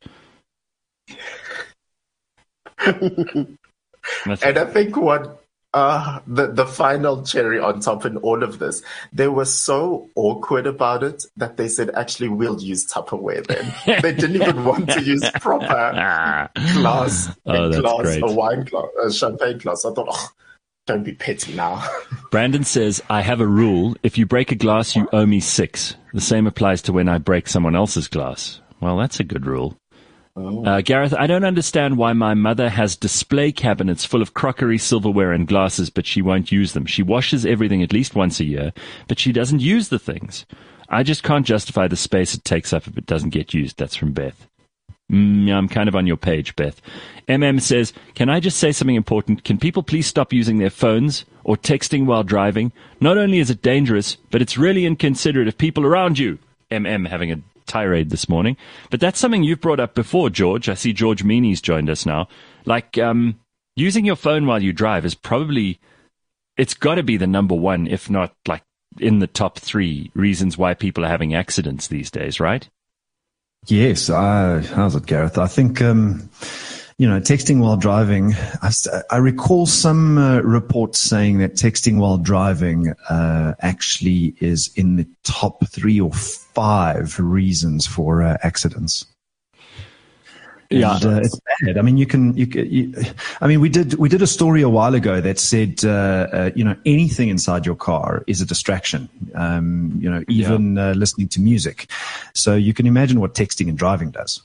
And I think what the final cherry on top in all of this, they were so awkward about it that they said, actually, we'll use Tupperware then. They didn't even want to use proper glass, great. a wine glass, a champagne glass. I thought, don't be petty now. Brandon says, I have a rule. If you break a glass, you owe me 6. The same applies to when I break someone else's glass. Well, that's a good rule. Gareth, I don't understand why my mother has display cabinets full of crockery, silverware, and glasses, but she won't use them. She washes everything at least once a year, but she doesn't use the things. I just can't justify the space it takes up if it doesn't get used. That's from Beth. Yeah, I'm kind of on your page, Beth. MM says, can I just say something important? Can people please stop using their phones or texting while driving? Not only is it dangerous, but it's really inconsiderate of people around you. MM having a tirade this morning. But that's something you've brought up before, George. I see George Meany's joined us now. Like, using your phone while you drive is probably, it's got to be the number one, if not like in the top 3 reasons why people are having accidents these days, right? Yes. How's it, Gareth? I think, texting while driving, I recall some reports saying that texting while driving actually is in the top 3 or 5 reasons for accidents. Yeah, it's bad. I mean, we did a story a while ago that said, anything inside your car is a distraction. Even listening to music. So you can imagine what texting and driving does.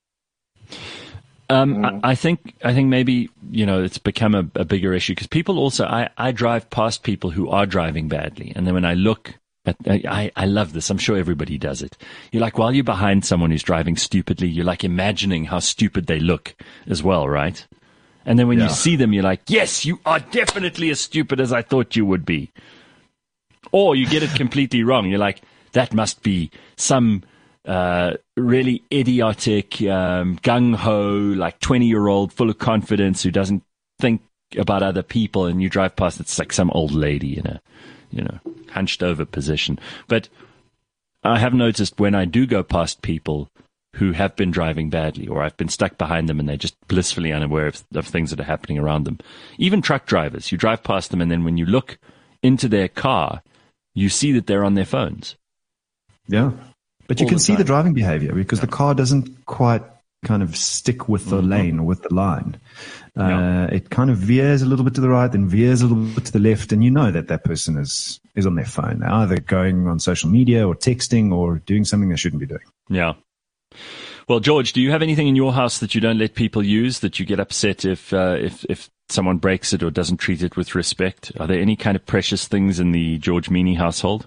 I think maybe, it's become a bigger issue because people also, I drive past people who are driving badly. And then when I look I love this. I'm sure everybody does it. You're like, while you're behind someone who's driving stupidly, you're like imagining how stupid they look as well, right? And then when you see them, you're like, yes, you are definitely as stupid as I thought you would be. Or you get it completely wrong. You're like, that must be some really idiotic, gung-ho, like 20-year-old full of confidence who doesn't think about other people, and you drive past, it's like some old lady in a, hunched over position. But I have noticed when I do go past people who have been driving badly, or I've been stuck behind them and they're just blissfully unaware of things that are happening around them. Even truck drivers, you drive past them and then when you look into their car, you see that they're on their phones. Yeah. But you can see the driving behavior because the car doesn't quite kind of stick with the lane or with the line. It kind of veers a little bit to the right, then veers a little bit to the left, and you know that person is on their phone. They're either going on social media or texting or doing something they shouldn't be doing. Yeah. Well, George, do you have anything in your house that you don't let people use, that you get upset if someone breaks it or doesn't treat it with respect? Are there any kind of precious things in the George Meany household?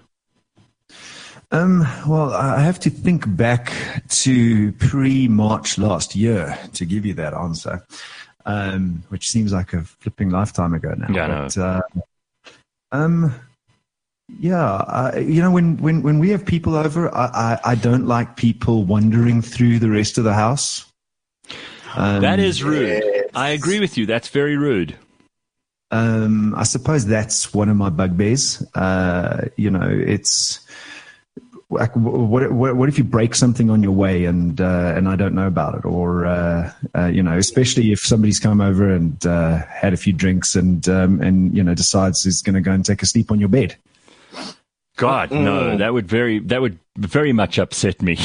Well, I have to think back to pre-March last year to give you that answer, which seems like a flipping lifetime ago now. Yeah, when we have people over, I don't like people wandering through the rest of the house. That is rude. Yes. I agree with you. That's very rude. I suppose that's one of my bugbears. It's like, what if you break something on your way and I don't know about it, or especially if somebody's come over and had a few drinks and decides he's going to go and take a sleep on your bed. God, no, that would very much upset me.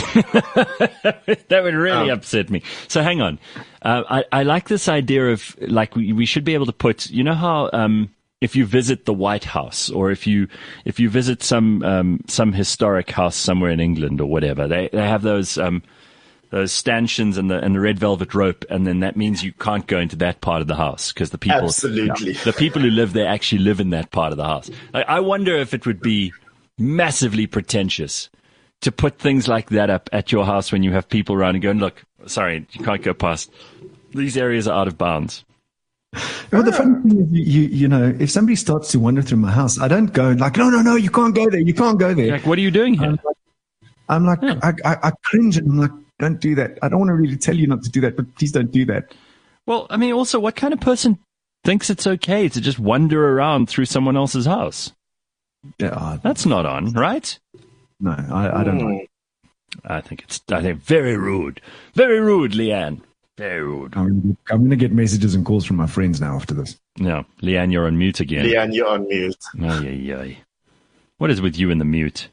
That would really upset me. So hang on. I like this idea of, like, we should be able to put, you know how, if you visit the White House, or if you visit some historic house somewhere in England or whatever, they have those stanchions and the red velvet rope, and then that means you can't go into that part of the house because the people who live there actually live in that part of the house. I wonder if it would be massively pretentious to put things like that up at your house when you have people around and going, look, sorry, you can't go past. These areas are out of bounds. Well, the funny thing is, if somebody starts to wander through my house, I don't go like, no, you can't go there. You can't go there. Like, what are you doing here? I'm like, I cringe and I'm like, don't do that. I don't want to really tell you not to do that, but please don't do that. Well, I mean, also, what kind of person thinks it's okay to just wander around through someone else's house? Yeah, that's not on, right? No, I don't know. I think very rude. Very rude, Leanne. Very rude. I'm going to get messages and calls from my friends now after this. No, Leanne, you're on mute again. Leanne, you're on mute. Ay. What is with you in the mute?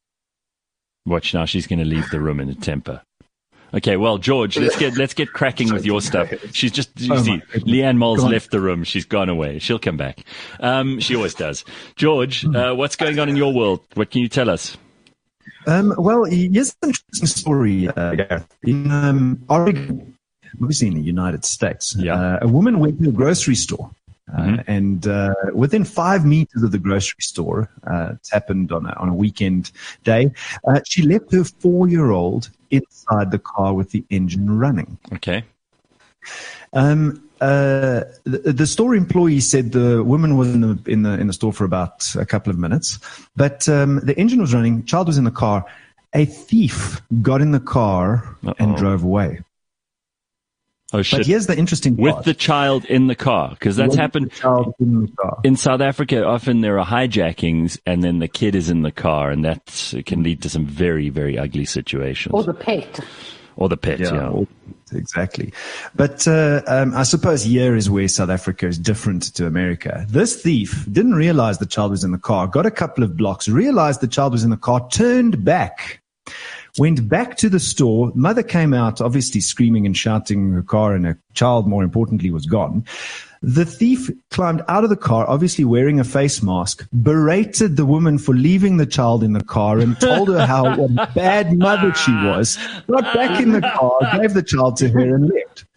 Watch now, she's going to leave the room in a temper. Okay, well, George, let's get cracking with your stuff. She's just, Leanne Moll's left the room. She's gone away. She'll come back. She always does. George, what's going on in your world? What can you tell us? Well, here's an interesting story, Gareth. In Oregon, obviously in the United States, a woman went to a grocery store. And within 5 meters of the grocery store, it's happened on a weekend day, she left her 4-year-old inside the car with the engine running. Okay. The store employee said the woman was in the store for about a couple of minutes, but the engine was running, child was in the car. A thief got in the car and drove away. Oh, shit. But here's the interesting part. With the child in the car, because that's happened in South Africa. Often there are hijackings and then the kid is in the car, and that can lead to some very, very ugly situations. Or the pet. Yeah. Exactly. But I suppose here is where South Africa is different to America. This thief didn't realize the child was in the car, got a couple of blocks, realized the child was in the car, turned back, went back to the store. Mother came out, obviously screaming and shouting in her car, and her child, more importantly, was gone. The thief climbed out of the car, obviously wearing a face mask, berated the woman for leaving the child in the car and told her what a bad mother she was, got back in the car, gave the child to her and left.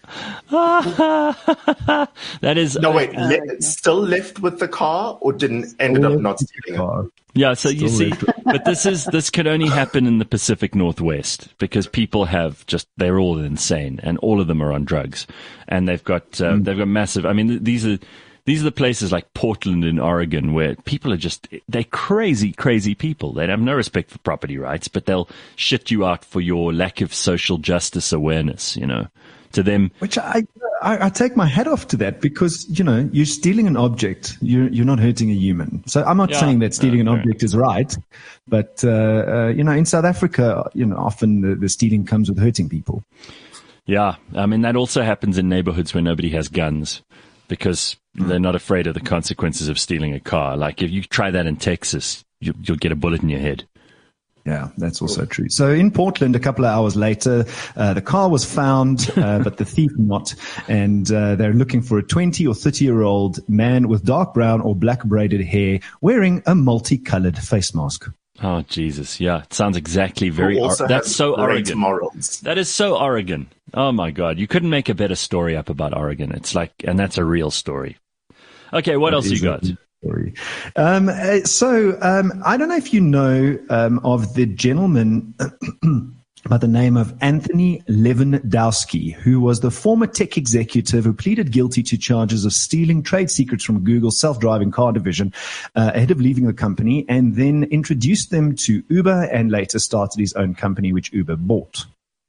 That is No, wait, still left with the car or ended up not stealing it? Yeah, so you see, but this could only happen in the Pacific Northwest because people they're all insane and all of them are on drugs, and they've got massive. I mean, these are the places like Portland in Oregon where people are they're crazy people. They have no respect for property rights, but they'll shit you out for your lack of social justice awareness, to them. Which I take my hat off to that because, you're stealing an object. You're not hurting a human. So I'm not saying that stealing an object is right. But, in South Africa, often the stealing comes with hurting people. Yeah. I mean, that also happens in neighborhoods where nobody has guns because they're not afraid of the consequences of stealing a car. Like if you try that in Texas, you'll get a bullet in your head. Yeah, that's also true. So in Portland, a couple of hours later, the car was found, but the thief not. And they're looking for a 20 or 30-year-old man with dark brown or black braided hair wearing a multicolored face mask. Oh, Jesus. Yeah, it sounds exactly that's so Oregon. Morals. That is so Oregon. Oh, my God. You couldn't make a better story up about Oregon. It's and that's a real story. Okay, what else you got? Story. I don't know if you know of the gentleman by the name of Anthony Lewandowski, who was the former tech executive who pleaded guilty to charges of stealing trade secrets from Google's self-driving car division ahead of leaving the company, and then introduced them to Uber and later started his own company, which Uber bought.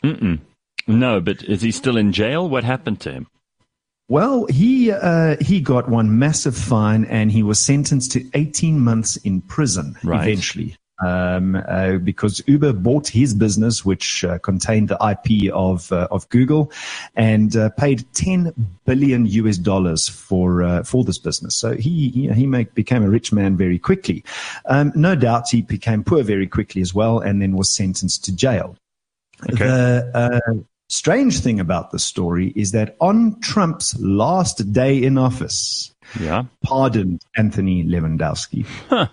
No, but is he still in jail? What happened to him? Well, he got one massive fine and he was sentenced to 18 months in prison eventually. Because Uber bought his business, which contained the IP of Google, and paid $10 billion for this business. So he became a rich man very quickly. No doubt he became poor very quickly as well, and then was sentenced to jail. Okay. The strange thing about this story is that on Trump's last day in office, pardoned Anthony Lewandowski. Huh.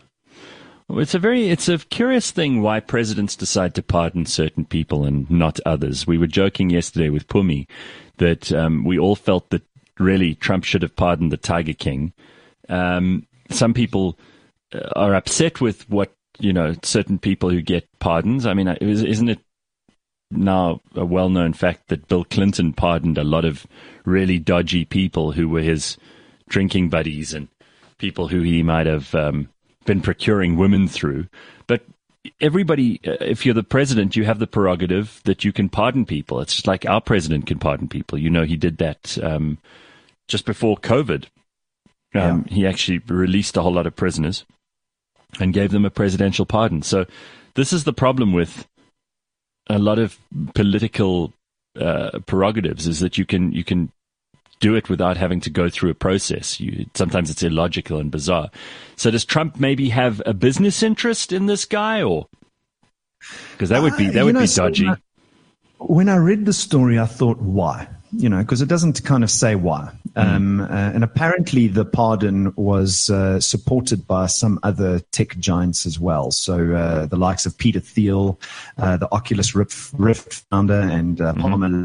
It's a curious thing why presidents decide to pardon certain people and not others. We were joking yesterday with Pumi that we all felt that really Trump should have pardoned the Tiger King. Some people are upset with certain people who get pardons. I mean, isn't it now a well-known fact that Bill Clinton pardoned a lot of really dodgy people who were his drinking buddies and people who he might have been procuring women through. But everybody, if you're the president, you have the prerogative that you can pardon people. It's just like our president can pardon people. He did that just before COVID. He actually released a whole lot of prisoners and gave them a presidential pardon. So this is the problem with a lot of political prerogatives, is that you can do it without having to go through a process. Sometimes it's illogical and bizarre. So does Trump maybe have a business interest in this guy, or because that would be dodgy? When I read the story, I thought, why? Because it doesn't kind of say why. And apparently the pardon was supported by some other tech giants as well. So the likes of Peter Thiel, the Oculus Rift founder, and Palmer.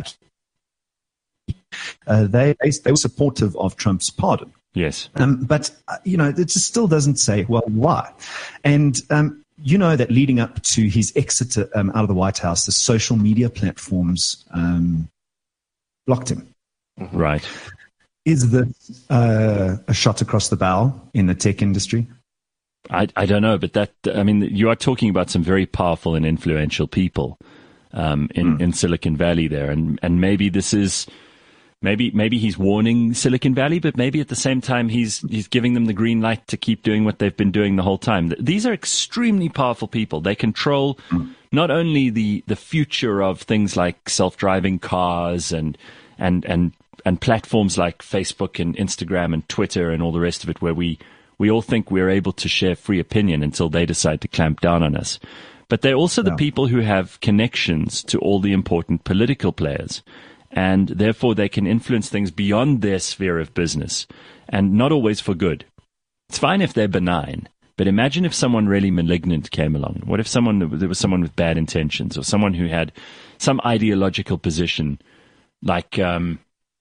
They were supportive of Trump's pardon. Yes. But it just still doesn't say, well, why? And that leading up to his exit out of the White House, the social media platforms blocked him. Right. Is this a shot across the bow in the tech industry? I don't know, but you are talking about some very powerful and influential people in Silicon Valley there, and maybe this is maybe he's warning Silicon Valley, but maybe at the same time he's giving them the green light to keep doing what they've been doing the whole time. These are extremely powerful people. They control not only the future of things like self-driving cars and platforms like Facebook and Instagram and Twitter and all the rest of it, where we all think we're able to share free opinion until they decide to clamp down on us. But they're also the people who have connections to all the important political players, and therefore they can influence things beyond their sphere of business, and not always for good. It's fine if they're benign, but imagine if someone really malignant came along. What if there was someone with bad intentions, or someone who had some ideological position, like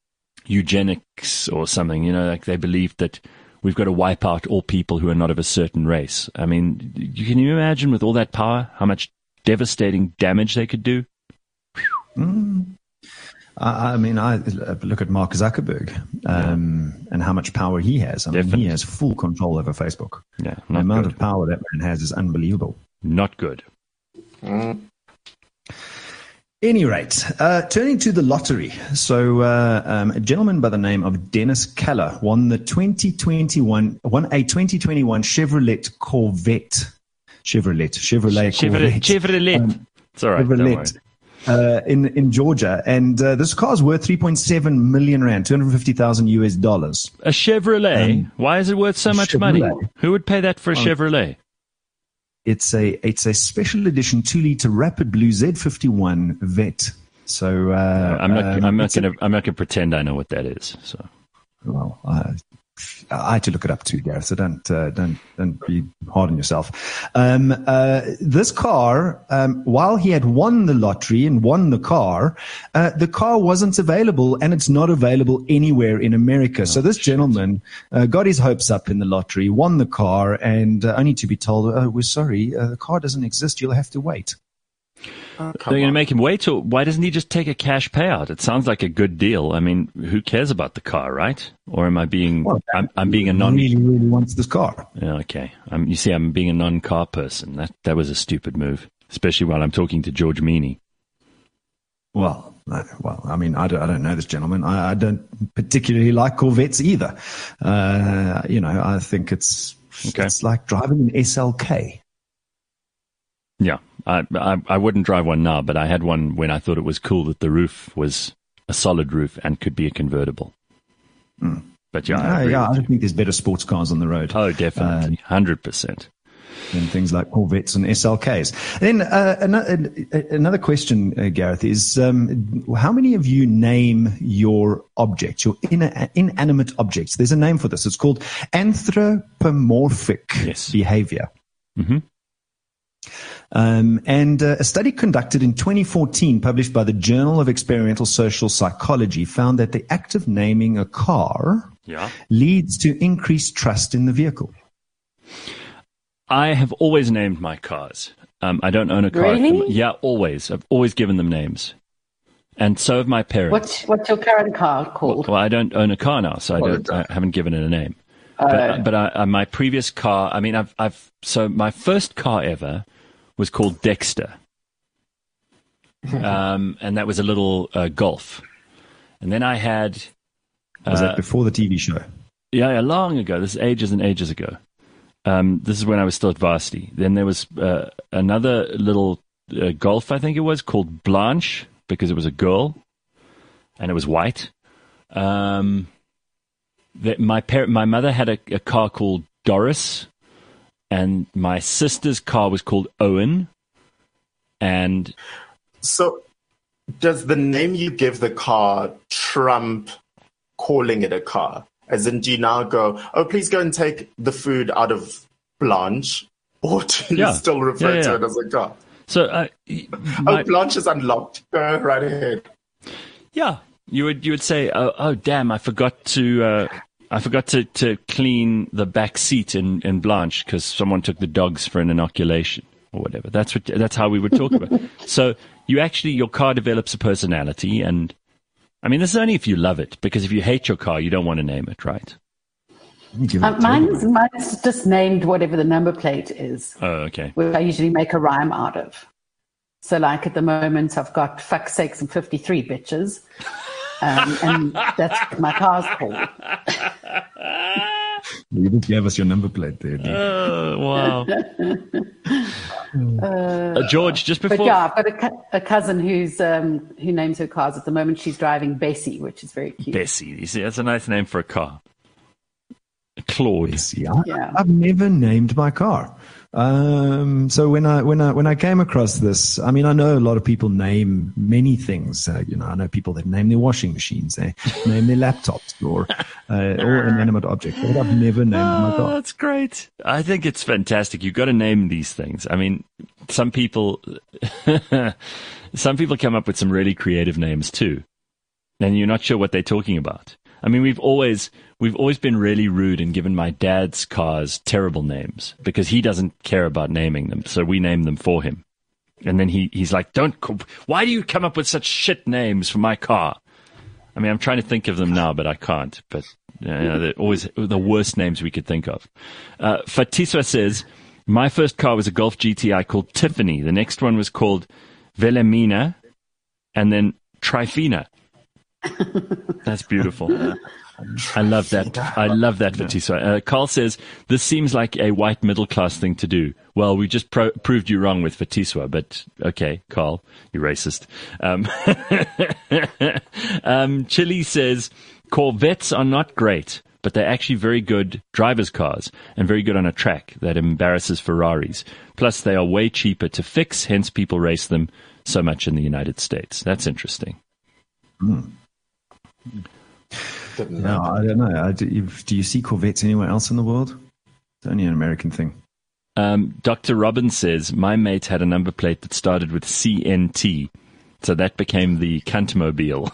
eugenics or something. You know, like they believed that we've got to wipe out all people who are not of a certain race. I mean, can you imagine with all that power how much devastating damage they could do? I mean, I look at Mark Zuckerberg and how much power he has. I mean, he has full control over Facebook. Yeah, the amount of power that man has is unbelievable. Not good. Any rate, turning to the lottery. So a gentleman by the name of Dennis Keller won a 2021 Chevrolet Corvette. Chevrolet Corvette. It's all right. Chevrolet. In Georgia, and this car is worth 3.7 million rand, $250,000. A Chevrolet? Why is it worth so much money? Who would pay that for a Chevrolet? It's a special edition 2-liter Rapid Blue Z51 Vet. So I'm not going to pretend I know what that is. So, well, I had to look it up too, Gareth. So don't be hard on yourself. This car, while he had won the lottery and won the car wasn't available, and it's not available anywhere in America. So this gentleman got his hopes up in the lottery, won the car, and only to be told, "Oh, we're sorry, the car doesn't exist. You'll have to wait." They're going to make him wait, or why doesn't he just take a cash payout? It sounds like a good deal. I mean, who cares about the car, right? Or am I being? Well, I'm being a non. Really wants this car. Yeah, okay. You see, I'm being a non-car person. That was a stupid move, especially while I'm talking to George Meany. Well, I mean, I don't know this gentleman. I don't particularly like Corvettes either. I think it's like driving an SLK. Yeah, I wouldn't drive one now, but I had one when I thought it was cool that the roof was a solid roof and could be a convertible. But I think there's better sports cars on the road. Oh, definitely, 100%. And things like Corvettes and SLKs. Then another question, Gareth, is how many of you name your objects, your inanimate objects? There's a name for this. It's called anthropomorphic behavior. Mm-hmm. And a study conducted in 2014, published by the Journal of Experimental Social Psychology, found that the act of naming a car leads to increased trust in the vehicle. I have always named my cars. I don't own a car. Really? Yeah, always. I've always given them names. And so have my parents. What's your current car called? Well, I don't own a car now, so I haven't given it a name. But my previous car, I mean, so my first car ever was called Dexter. And that was a little Golf. And then I had... was that before the TV show? Yeah, long ago. This is ages and ages ago. This is when I was still at varsity. Then there was another little Golf, I think it was, called Blanche, because it was a girl, and it was white. My mother had a car called Doris, and my sister's car was called Owen. And so, does the name you give the car trump calling it a car? As in, do you now go, "Oh, please go and take the food out of Blanche," or do you still refer to it as a car? So, Blanche is unlocked. Go right ahead. Yeah, you would say, "Oh, damn, I forgot to clean the back seat in Blanche because someone took the dogs for an inoculation or whatever." That's how we would talk about it. So your car develops a personality, and I mean, this is only if you love it, because if you hate your car, you don't want to name it, right? Mine's just named whatever the number plate is. Oh, okay. Which I usually make a rhyme out of. So, like at the moment, I've got "fuck sakes" and 53 bitches. And that's what my car's called. You just gave us your number plate there. Oh, wow. George, just before... But yeah, I've got a cousin who names her cars at the moment. She's driving Bessie, which is very cute. Bessie. You see, that's a nice name for a car. Claude. Bessie. I've never named my car. So when I came across this, I mean, I know a lot of people name many things. I know people that name their washing machines, they name their laptops or inanimate objects. But I've never named my car. That's great. I think it's fantastic. You've got to name these things. I mean, some people come up with some really creative names too. and you're not sure what they're talking about. I mean, we've always been really rude and given my dad's cars terrible names because he doesn't care about naming them, so we name them for him. And then he's like, why do you come up with such shit names for my car? I mean, I'm trying to think of them now, but I can't. But they're always the worst names we could think of. Fatiswa says, my first car was a Golf GTI called Tiffany. The next one was called Velemina, and then Trifina. That's beautiful. I love that. I love that, Fatiswa. Carl says, this seems like a white middle class thing to do. Well, we just proved you wrong with Fatiswa, but okay, Carl, you're racist. Chili says, Corvettes are not great, but they're actually very good driver's cars and very good on a track that embarrasses Ferraris. Plus, they are way cheaper to fix, hence people race them so much in the United States. That's interesting. No, I don't know. Do you see Corvettes anywhere else in the world? It's only an American thing. Dr. Robbins says, my mate had a number plate that started with CNT, so that became the Cantmobile.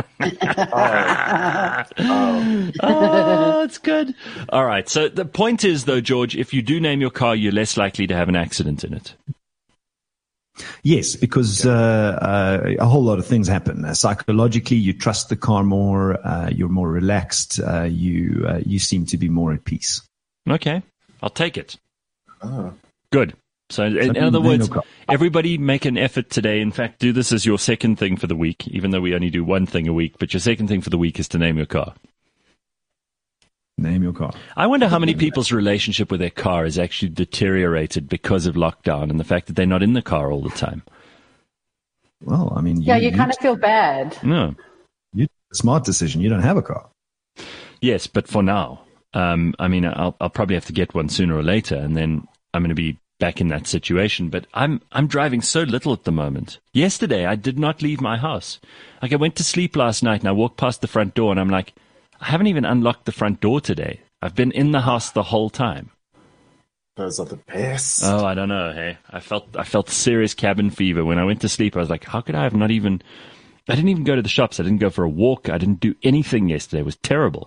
Oh, it's good. All right. So the point is, though, George, if you do name your car, you're less likely to have an accident in it. Yes, because a whole lot of things happen. Psychologically, you trust the car more. You're more relaxed. You seem to be more at peace. Okay, I'll take it. Oh. Good. So in other words, everybody make an effort today. In fact, do this as your second thing for the week, even though we only do one thing a week. But your second thing for the week is to name your car. Name your car. I wonder how many people's relationship with their car is actually deteriorated because of lockdown and the fact that they're not in the car all the time. Well, I mean, you kind of feel bad. No, smart decision. You don't have a car. Yes, but for now, I mean, I'll probably have to get one sooner or later, and then I'm going to be back in that situation. But I'm driving so little at the moment. Yesterday, I did not leave my house. Like, I went to sleep last night and I walked past the front door and I'm like, I haven't even unlocked the front door today. I've been in the house the whole time. Those are the best. Oh, I don't know. Hey, I felt serious cabin fever when I went to sleep. I was like, how could I have not even? I didn't even go to the shops. I didn't go for a walk. I didn't do anything yesterday. It was terrible.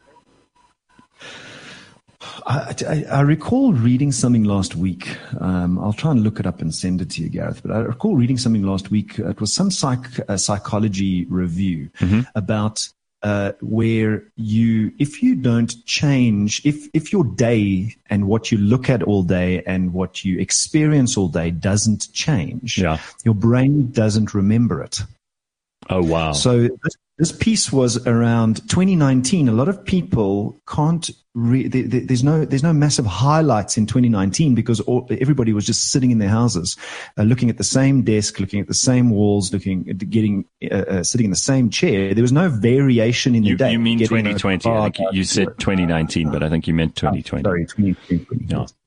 I recall reading something last week. I'll try and look it up and send it to you, Gareth. But I recall reading something last week. It was some psychology review about where if you don't change, if your day and what you look at all day and what you experience all day doesn't change, your brain doesn't remember it. Oh, wow. So this piece was around 2019. A lot of people can't there's no massive highlights in 2019 because everybody was just sitting in their houses, looking at the same desk, looking at the same walls, sitting in the same chair. There was no variation in the day. You mean 2020? I think you said 2019, but I think you meant 2020. Sorry, 2020.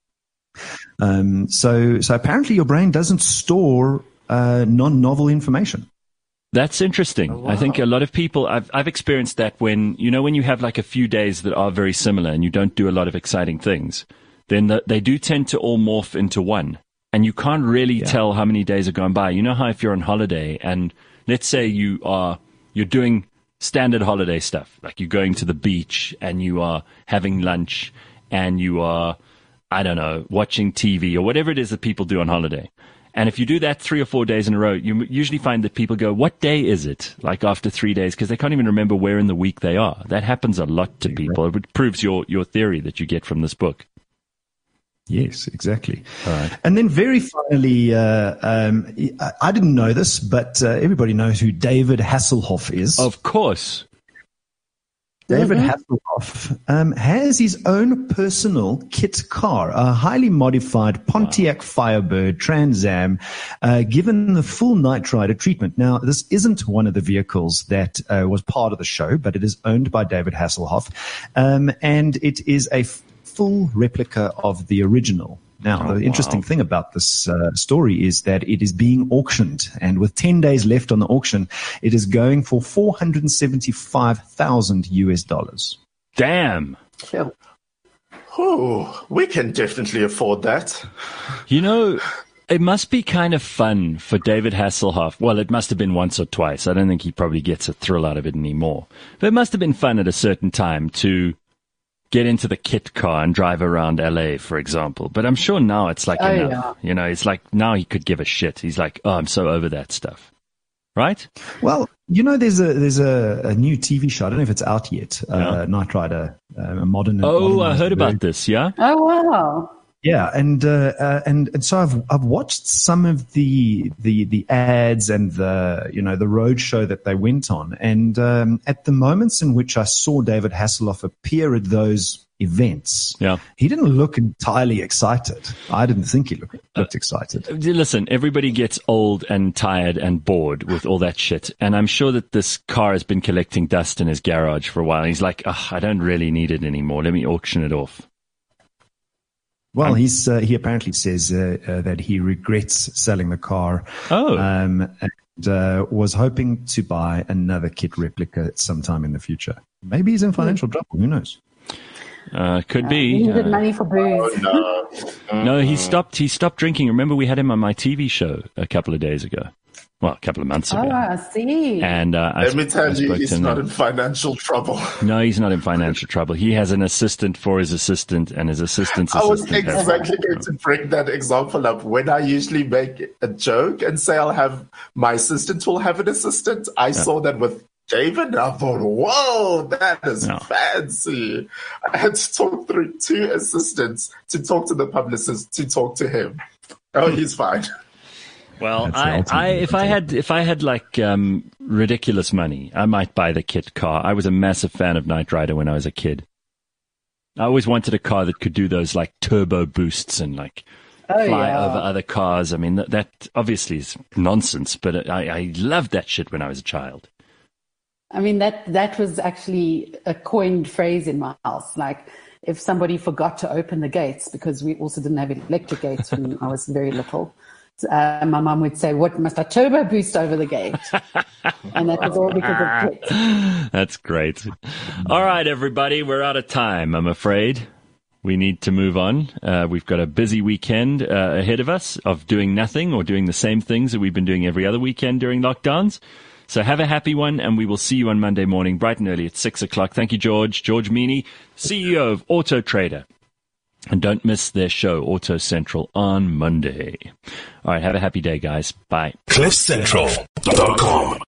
No. So apparently your brain doesn't store non-novel information. That's interesting. Oh, wow. I think a lot of people, I've experienced that when you have like a few days that are very similar and you don't do a lot of exciting things, then they do tend to all morph into one. And you can't really tell how many days have gone by. You know how if you're on holiday and let's say you're doing standard holiday stuff, like you're going to the beach and you are having lunch and you are, I don't know, watching TV or whatever it is that people do on holiday. And if you do that 3 or 4 days in a row, you usually find that people go, what day is it? Like after 3 days, because they can't even remember where in the week they are. That happens a lot to people. It proves your theory that you get from this book. Yes, exactly. All right. And then very finally, I didn't know this, but everybody knows who David Hasselhoff is. Of course. David Hasselhoff has his own personal kit car, a highly modified Pontiac Firebird Trans Am, given the full Night Rider treatment. Now, this isn't one of the vehicles that was part of the show, but it is owned by David Hasselhoff, and it is a full replica of the original. Now, the interesting thing about this story is that it is being auctioned, and with 10 days left on the auction, it is going for $475,000. Damn. Oh, we can definitely afford that. You know, It must be kind of fun for David Hasselhoff. Well, it must have been once or twice. I don't think he probably gets a thrill out of it anymore. But it must have been fun at a certain time to get into the kit car and drive around LA, for example. But I'm sure now it's like enough. Yeah. It's like now he could give a shit. He's like, oh, I'm so over that stuff. Right? Well, there's a new TV show. I don't know if it's out yet. Knight Rider, a modern. Oh, I heard about this. Yeah. Oh wow. Yeah, and so I've watched some of the ads and the road show that they went on, and at the moments in which I saw David Hasselhoff appear at those events, he didn't look entirely excited. I didn't think he looked excited. Listen, everybody gets old and tired and bored with all that shit, and I'm sure that this car has been collecting dust in his garage for a while. He's like, I don't really need it anymore. Let me auction it off. Well, he apparently says that he regrets selling the car. And was hoping to buy another kit replica sometime in the future. Maybe he's in financial trouble. Who knows? Could be. He needed money for booze. No, he stopped drinking. Remember, we had him on my TV show a couple of days ago. Well, a couple of months ago. Oh, I see. And let me tell you, he's not in financial trouble. No, he's not in financial trouble. He has an assistant for his assistant, and his assistant's assistant. I was exactly going to bring that example up. When I usually make a joke and say my assistant will have an assistant, I saw that with David, and I thought, whoa, that is fancy. I had to talk through 2 assistants to talk to the publicist, to talk to him. Oh, he's fine. Well, if I had like ridiculous money, I might buy the kit car. I was a massive fan of Knight Rider when I was a kid. I always wanted a car that could do those like turbo boosts and like fly over other cars. I mean, that obviously is nonsense, but I loved that shit when I was a child. I mean, that was actually a coined phrase in my house. Like, if somebody forgot to open the gates, because we also didn't have electric gates when I was very little. My mum would say, what, must I turbo boost over the gate? And that was all because of kids. That's great. All right, everybody, we're out of time, I'm afraid. We need to move on. We've got a busy weekend ahead of us of doing nothing or doing the same things that we've been doing every other weekend during lockdowns. So have a happy one, and we will see you on Monday morning, bright and early at 6 o'clock. Thank you, George. George Meany, CEO of Auto Trader. And don't miss their show, Auto Central, on Monday. All right, have a happy day, guys. Bye. CliffCentral.com